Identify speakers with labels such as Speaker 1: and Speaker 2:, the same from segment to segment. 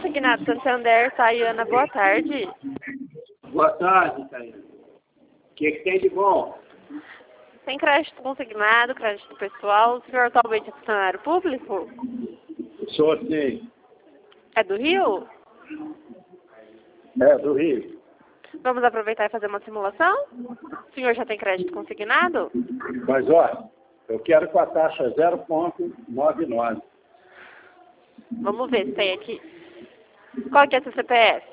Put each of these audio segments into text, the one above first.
Speaker 1: Consignado Santander, Tayana, boa tarde.
Speaker 2: Boa tarde, Tayana. O que tem de bom?
Speaker 1: Tem crédito consignado, crédito pessoal. O senhor atualmente é funcionário público?
Speaker 2: Sou sim.
Speaker 1: É do Rio?
Speaker 2: É, do Rio.
Speaker 1: Vamos aproveitar e fazer uma simulação? O senhor já tem crédito consignado?
Speaker 2: Mas, ó, eu quero com a taxa 0,99.
Speaker 1: Vamos ver se tem aqui. Qual que é seu CPF?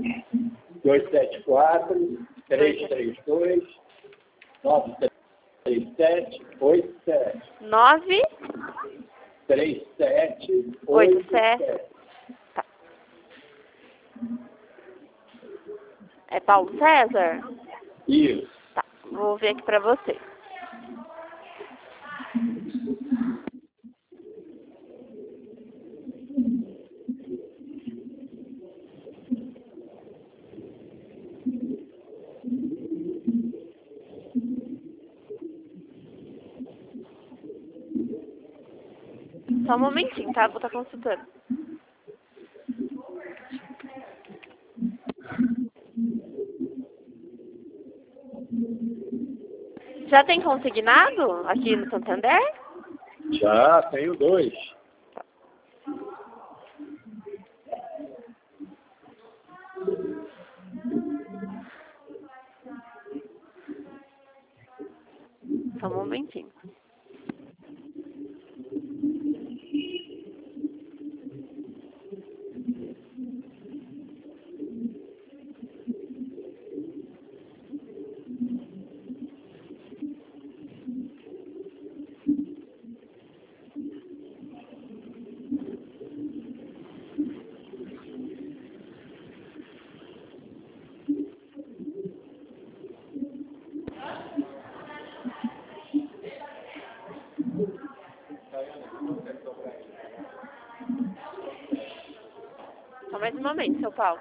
Speaker 2: 274-332-93787.
Speaker 1: 9
Speaker 2: 3787.
Speaker 1: Tá. É Paulo César?
Speaker 2: Isso.
Speaker 1: Tá. Vou ver aqui pra você. Só um momentinho, tá? Vou estar consultando. Já tem consignado aqui no Santander?
Speaker 2: Já tenho 2.
Speaker 1: Só um momentinho. Só mais um momento, seu Paulo.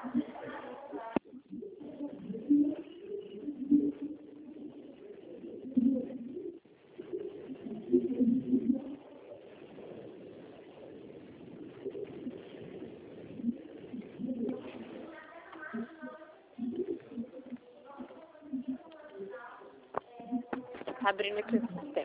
Speaker 1: Tá abrindo aqui o sistema.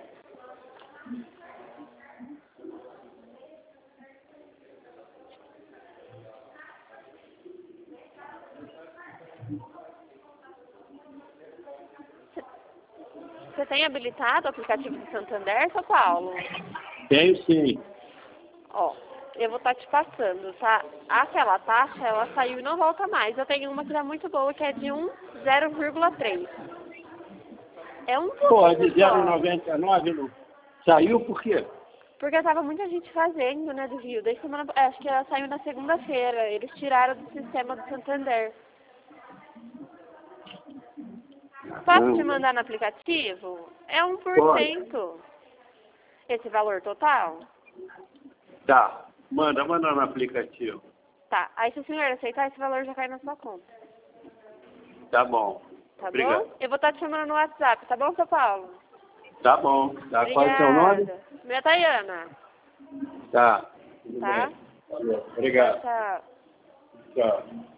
Speaker 1: Você tem habilitado o aplicativo do Santander, seu Paulo?
Speaker 2: Tenho sim.
Speaker 1: Ó, eu vou estar te passando, tá? Aquela taxa, ela saiu e não volta mais. Eu tenho uma que tá muito boa, que é de 0,3. É um
Speaker 2: Pô, de
Speaker 1: pouquinho só.
Speaker 2: 0,99 não. Saiu por quê?
Speaker 1: Porque tava muita gente fazendo, né, do Rio. Desde semana, acho que ela saiu na segunda-feira. Eles tiraram do sistema do Santander. Posso te mandar no aplicativo? É 1%. Esse valor total?
Speaker 2: Tá. Manda no aplicativo.
Speaker 1: Tá. Aí se o senhor aceitar, esse valor já cai na sua conta.
Speaker 2: Tá bom.
Speaker 1: Tá
Speaker 2: Obrigado.
Speaker 1: bom? Eu vou estar te chamando no WhatsApp, tá bom, seu Paulo?
Speaker 2: Tá bom. Tá.
Speaker 1: Obrigada.
Speaker 2: Qual é o seu nome?
Speaker 1: Minha Tayana.
Speaker 2: Tá. Tudo
Speaker 1: Tá?
Speaker 2: bem. Valeu. Obrigado.
Speaker 1: Tchau.
Speaker 2: Tchau.